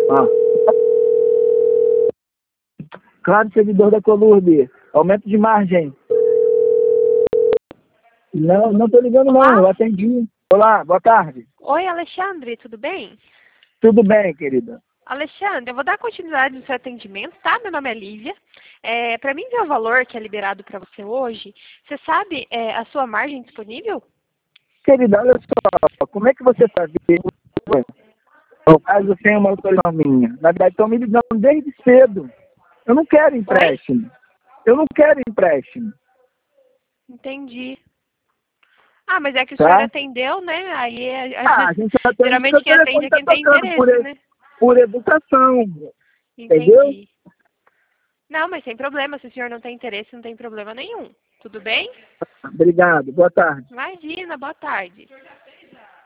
Ah. Claro, servidor da Colurbe. Aumento de margem. Não tô ligando Olá? não, eu atendi. Olá, boa tarde. Oi, Alexandre, tudo bem? Tudo bem, querida? Alexandre, eu vou dar continuidade no seu atendimento, tá? Meu nome é Lívia. Para mim ver o valor que é liberado para você hoje, você sabe a sua margem disponível? Querida, olha só, como é que você está vendo? No caso, sem uma autorização minha. Na verdade, estão me ligando desde cedo. Eu não quero Oi? empréstimo. Eu não quero empréstimo, Entendi. Ah, mas é que o senhor tá? atendeu, né? Aí, Ah, a gente atende porque geralmente o quem atende telefone é está quem tem tocando interesse, né? por educação, entendeu? Entendi. Não, mas sem problema. Se o senhor não tem interesse, não tem problema nenhum. Tudo bem? Obrigado, boa tarde. Imagina, boa tarde.